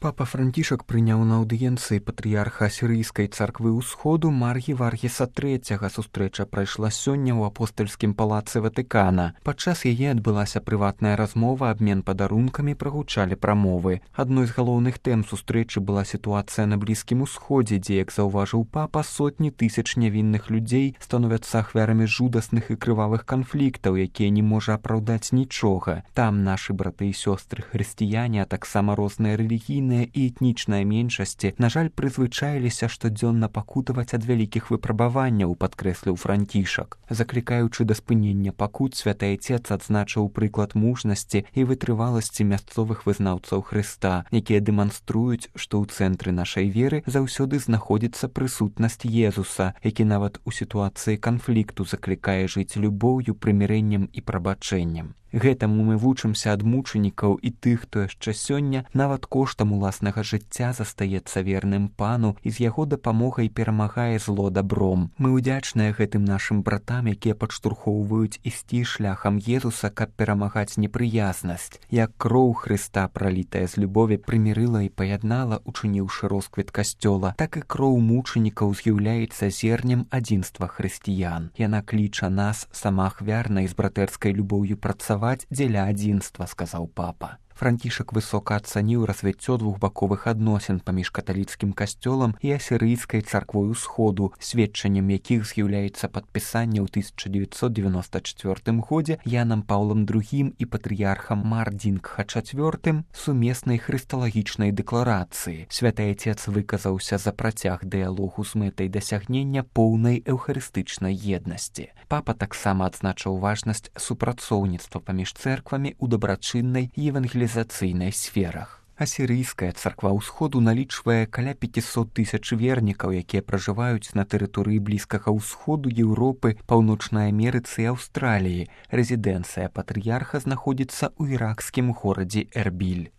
Папа Францішак прыняў на аўдыенцыі патрыярха Асірыйскай царквы ўсходу Маргі Варгіса III. Сустрэча прайшла сёння ў апостальскім палацы Ватыкана. Падчас яе адбылася прыватная размова, абмен падарункамі, прагучалі прамовы. Адной з галоўных тэм сустрэчы была сітуацыя на Блізкім усходзе, дзе, як заўважыў папа, сотні тысяч нявінных людзей становяцца ахвярамі жудасных і крывавых канфліктаў, якія не можа апраўдаць нічога. Там нашы браты і сёстры хрысціяне, а таксама розныя рэлігійныя і этнічныя меншасці, на жаль, прызвычаіліся штодзённа пакутаваць ад вялікіх выпрабаванняў, падкрэсліў Францішак. Заклікаючы да спынення пакут, святы Айцец адзначыў прыклад мужнасці і вытрываласці мясцовых вызнаўцаў Хрыста, якія дэманструюць, што ў цэнтры нашай веры заўсёды знаходзіцца прысутнасць Езуса, які нават у сітуацыі канфлікту заклікае жыць любоўю, прымірэннем і прабачэннем. Гэтаму мы вучымся ад мучанікаў і тых, хто яшчэ сёння нават коштам уласнага жыцця застаецца верным пану і з яго дапамогай перамагае зло дабром. Мы ўдзячныя гэтым нашым братам, якія падштурхоўваюць ісці шляхам Езуса, каб перамагаць непрыязнасць. Як кроў Хрыста, пралітая з любові, прымірыла і паяднала, учыніўшы росквіт касцёла, так і кроў мучанікаў з'яўляецца зернем адзінства хрысціян. Яна кліча нас сама ахвярна і з братэрскай любоўю працаваць дзеля адзінства, сказаў папа. Францішак высока ацаніў развіццё двухбаковых адносін паміж каталіцкім касцёлам і асірыйскай царквой усходу, сведчаннем якіх з'яўляецца падпісанне ў 1994 годзе Янам Паўлам II і патрыярхам Мардзінгха IV сумеснай хрысталагічнай дэкларацыі. Святы Айцец выказаўся за працяг дыялогу з мэтай дасягнення поўнай эўхарыстычнай еднасці. Папа таксама адзначыў важнасць супрацоўніцтва паміж цэрквамі ў дабрачыннай і евангелізацыйнай сферах. Асірыйская царква ўсходу налічвае каля 500 тысяч вернікаў, якія пражываюць на тэрыторыі Блізкага ўсходу, Еўропы, Паўночнай Амерыцы і Аўстраліі. Рэзідэнцыя патрыярха знаходзіцца ў іракскім горадзе Эрбіль.